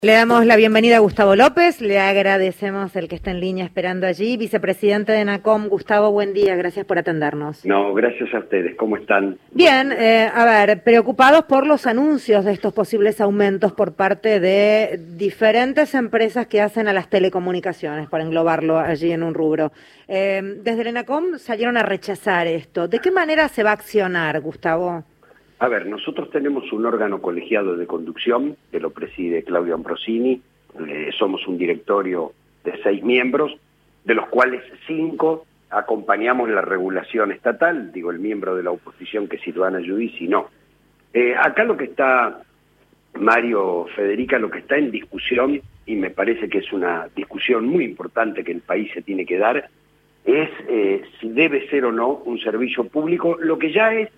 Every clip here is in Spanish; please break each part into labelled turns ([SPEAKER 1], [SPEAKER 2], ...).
[SPEAKER 1] Le damos la bienvenida a Gustavo López, le agradecemos el que está en línea esperando allí. Vicepresidente de ENACOM, Gustavo, buen día, gracias por atendernos.
[SPEAKER 2] No, gracias a ustedes, ¿cómo están?
[SPEAKER 1] Bien, a ver, preocupados por los anuncios de estos posibles aumentos por parte de diferentes empresas que hacen a las telecomunicaciones, para englobarlo allí en un rubro. Desde el ENACOM salieron a rechazar esto. ¿De qué manera se va a accionar, Gustavo?
[SPEAKER 2] A ver, nosotros tenemos un órgano colegiado de conducción que lo preside Claudio Ambrosini. Somos un directorio de 6 miembros, de los cuales 5 acompañamos la regulación estatal, digo, el miembro de la oposición que es Silvana Giudici, no. Acá lo que está, Mario, Federica, lo que está en discusión, y me parece que es una discusión muy importante que el país se tiene que dar, es si debe ser o no un servicio público, lo que ya es,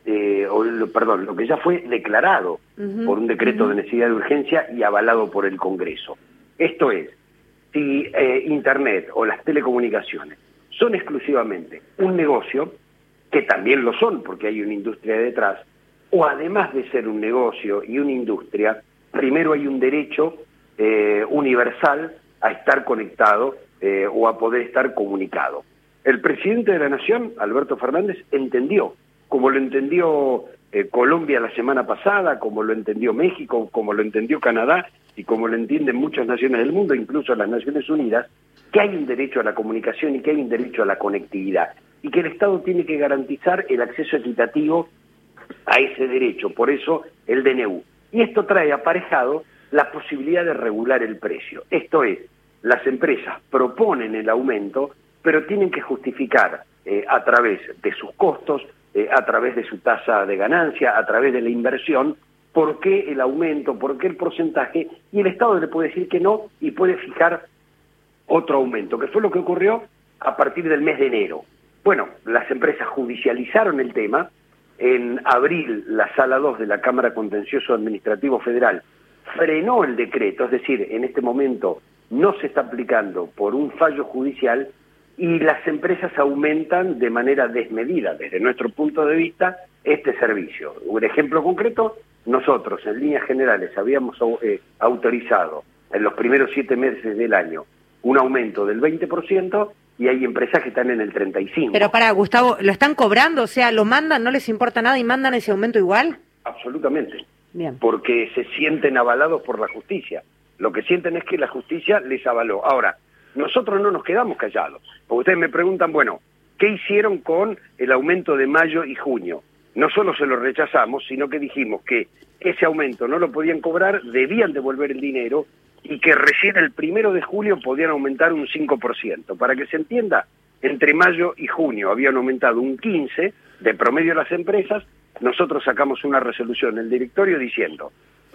[SPEAKER 2] lo que ya fue declarado por un decreto de necesidad de urgencia y avalado por el Congreso. Esto es, si Internet o las telecomunicaciones son exclusivamente un negocio, que también lo son porque hay una industria detrás, o además de ser un negocio y una industria, primero hay un derecho universal a estar conectado o a poder estar comunicado. El presidente de la Nación, Alberto Fernández, entendió, como lo entendió Colombia la semana pasada, como lo entendió México, como lo entendió Canadá y como lo entienden muchas naciones del mundo, incluso las Naciones Unidas, que hay un derecho a la comunicación y que hay un derecho a la conectividad y que el Estado tiene que garantizar el acceso equitativo a ese derecho, por eso el DNU. Y esto trae aparejado la posibilidad de regular el precio. Esto es, las empresas proponen el aumento, pero tienen que justificar a través de sus costos, a través de su tasa de ganancia, a través de la inversión, por qué el aumento, por qué el porcentaje, y el Estado le puede decir que no y puede fijar otro aumento, que fue lo que ocurrió a partir del mes de enero. Bueno, las empresas judicializaron el tema. En abril, la Sala 2 de la Cámara Contencioso Administrativo Federal frenó el decreto, es decir, en este momento no se está aplicando por un fallo judicial, y las empresas aumentan de manera desmedida, desde nuestro punto de vista, este servicio. Un ejemplo concreto, nosotros en líneas generales habíamos autorizado en los primeros 7 meses del año un aumento del 20% y hay empresas que están en el 35%.
[SPEAKER 1] Pero para, Gustavo, ¿lo están cobrando? O sea, ¿lo mandan, no les importa nada y mandan ese aumento igual?
[SPEAKER 2] Absolutamente.
[SPEAKER 1] Bien.
[SPEAKER 2] Porque se sienten avalados por la justicia. Lo que sienten es que la justicia les avaló. Ahora, nosotros no nos quedamos callados, porque ustedes me preguntan, bueno, ¿qué hicieron con el aumento de mayo y junio? No solo se lo rechazamos, sino que dijimos que ese aumento no lo podían cobrar, debían devolver el dinero y que recién el 1 de julio podían aumentar un 5%. Para que se entienda, entre mayo y junio habían aumentado un 15% de promedio las empresas, nosotros sacamos una resolución en el directorio diciendo,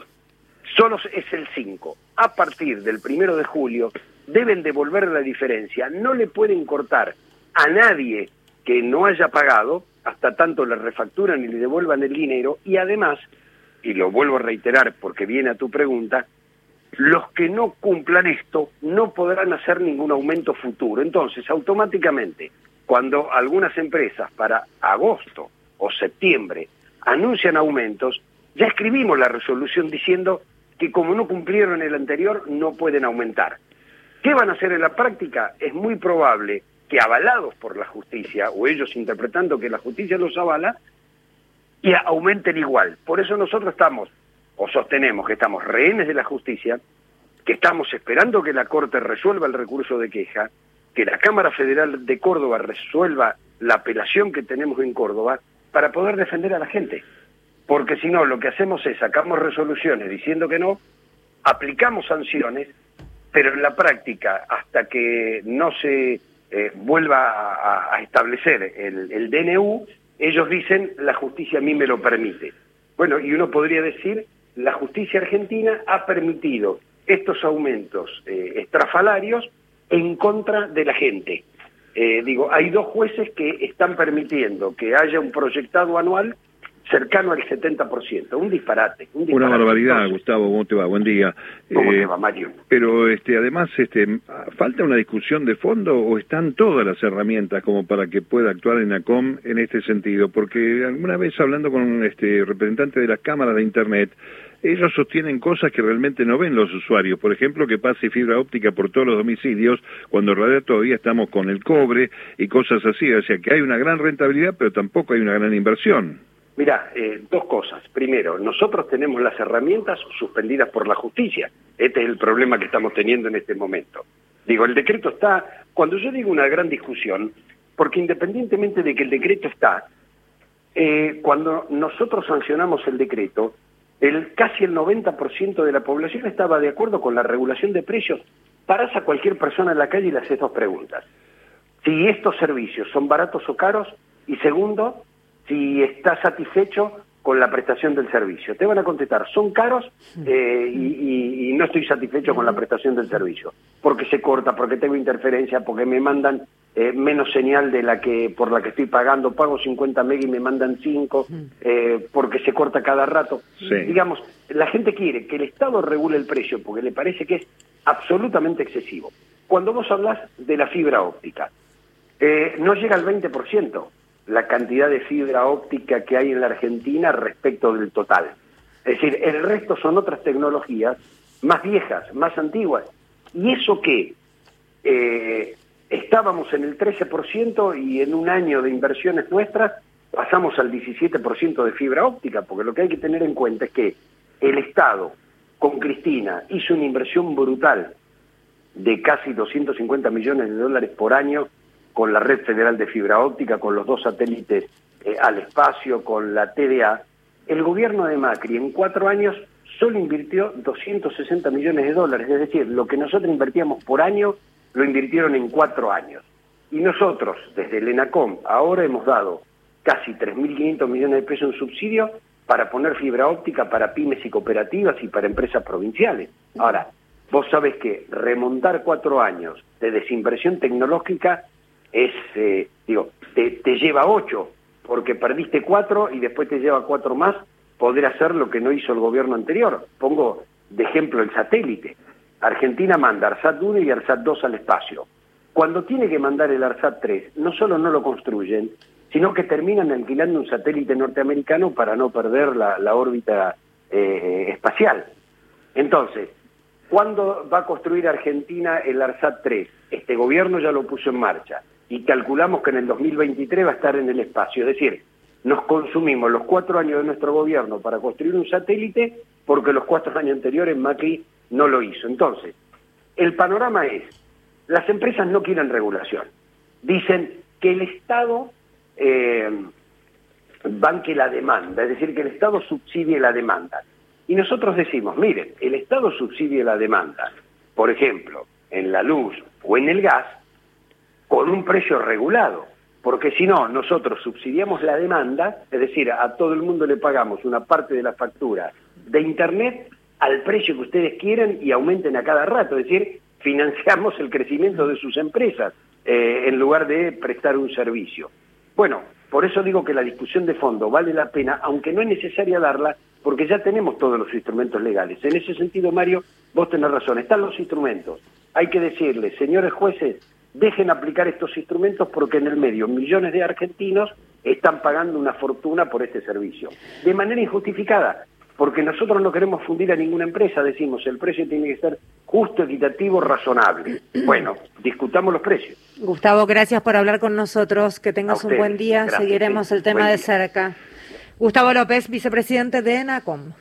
[SPEAKER 2] solo es el 5%, a partir del 1 de julio deben devolver la diferencia, no le pueden cortar a nadie que no haya pagado, hasta tanto le refacturan y le devuelvan el dinero, y además, y lo vuelvo a reiterar porque viene a tu pregunta, los que no cumplan esto no podrán hacer ningún aumento futuro. Entonces, automáticamente, cuando algunas empresas para agosto o septiembre anuncian aumentos, ya escribimos la resolución diciendo que como no cumplieron el anterior, no pueden aumentar. ¿Qué van a hacer en la práctica? Es muy probable que avalados por la justicia, o ellos interpretando que la justicia los avala, y aumenten igual. Por eso nosotros estamos, o sostenemos que estamos rehenes de la justicia, que estamos esperando que la Corte resuelva el recurso de queja, que la Cámara Federal de Córdoba resuelva la apelación que tenemos en Córdoba, para poder defender a la gente. Porque si no, lo que hacemos es sacamos resoluciones diciendo que no, aplicamos sanciones, pero en la práctica, hasta que no se vuelva a establecer el DNU, ellos dicen, la justicia a mí me lo permite. Bueno, y uno podría decir, la justicia argentina ha permitido estos aumentos estrafalarios en contra de la gente. Hay 2 jueces que están permitiendo que haya un proyectado anual cercano al 70%, un disparate.
[SPEAKER 3] Una barbaridad. Entonces, Gustavo, ¿cómo te va? Buen día.
[SPEAKER 2] ¿Cómo te va, Mario?
[SPEAKER 3] Pero además, ¿falta una discusión de fondo o están todas las herramientas como para que pueda actuar ENACOM en este sentido? Porque alguna vez hablando con representante de las cámaras de Internet, ellos sostienen cosas que realmente no ven los usuarios. Por ejemplo, que pase fibra óptica por todos los domicilios, cuando en realidad todavía estamos con el cobre y cosas así. O sea que hay una gran rentabilidad, pero tampoco hay una gran inversión.
[SPEAKER 2] Mirá, dos cosas. Primero, nosotros tenemos las herramientas suspendidas por la justicia. Este es el problema que estamos teniendo en este momento. Digo, el decreto está, cuando yo digo una gran discusión, porque independientemente de que el decreto está, cuando nosotros sancionamos el decreto, casi el 90% de la población estaba de acuerdo con la regulación de precios. Parás a cualquier persona en la calle y le haces dos preguntas. Si estos servicios son baratos o caros, y segundo, si está satisfecho con la prestación del servicio. Te van a contestar, son caros y no estoy satisfecho con la prestación del servicio, porque se corta, porque tengo interferencia, porque me mandan menos señal de la que por la que estoy pagando, pago 50 megas y me mandan 5, porque se corta cada rato.
[SPEAKER 3] Sí.
[SPEAKER 2] Digamos, la gente quiere que el Estado regule el precio porque le parece que es absolutamente excesivo. Cuando vos hablas de la fibra óptica, no llega al 20% la cantidad de fibra óptica que hay en la Argentina respecto del total. Es decir, el resto son otras tecnologías más viejas, más antiguas. Y eso que estábamos en el 13% y en un año de inversiones nuestras pasamos al 17% de fibra óptica, porque lo que hay que tener en cuenta es que el Estado, con Cristina, hizo una inversión brutal de casi 250 millones de dólares por año con la red federal de fibra óptica, con los 2 satélites al espacio, con la TDA. El gobierno de Macri en 4 años solo invirtió 260 millones de dólares, es decir, lo que nosotros invertíamos por año lo invirtieron en 4 años. Y nosotros, desde el ENACOM, ahora hemos dado casi 3.500 millones de pesos en subsidio para poner fibra óptica para pymes y cooperativas y para empresas provinciales. Ahora, vos sabés que remontar 4 años de desinversión tecnológica es, te lleva 8, porque perdiste 4 y después te lleva 4 más, poder hacer lo que no hizo el gobierno anterior. Pongo de ejemplo el satélite. Argentina manda ARSAT 1 y ARSAT 2 al espacio. Cuando tiene que mandar el ARSAT 3, no solo no lo construyen, sino que terminan alquilando un satélite norteamericano para no perder la órbita espacial. Entonces, ¿cuándo va a construir Argentina el ARSAT 3? Este gobierno ya lo puso en marcha y calculamos que en el 2023 va a estar en el espacio. Es decir, nos consumimos los 4 años de nuestro gobierno para construir un satélite porque los 4 años anteriores Macri no lo hizo. Entonces, el panorama es, las empresas no quieren regulación. Dicen que el Estado banque la demanda, es decir, que el Estado subsidie la demanda. Y nosotros decimos, miren, el Estado subsidia la demanda, por ejemplo, en la luz o en el gas, con un precio regulado, porque si no, nosotros subsidiamos la demanda, es decir, a todo el mundo le pagamos una parte de la factura de Internet al precio que ustedes quieren y aumenten a cada rato, es decir, financiamos el crecimiento de sus empresas en lugar de prestar un servicio. Bueno, por eso digo que la discusión de fondo vale la pena, aunque no es necesaria darla, porque ya tenemos todos los instrumentos legales. En ese sentido, Mario, vos tenés razón, están los instrumentos. Hay que decirles, señores jueces, dejen aplicar estos instrumentos porque en el medio millones de argentinos están pagando una fortuna por este servicio. De manera injustificada, porque nosotros no queremos fundir a ninguna empresa, decimos, el precio tiene que ser justo, equitativo, razonable. Bueno, discutamos los precios.
[SPEAKER 1] Gustavo, gracias por hablar con nosotros, que tengas un buen día,
[SPEAKER 2] gracias,
[SPEAKER 1] seguiremos el tema de cerca. Gustavo López, vicepresidente de ENACOM.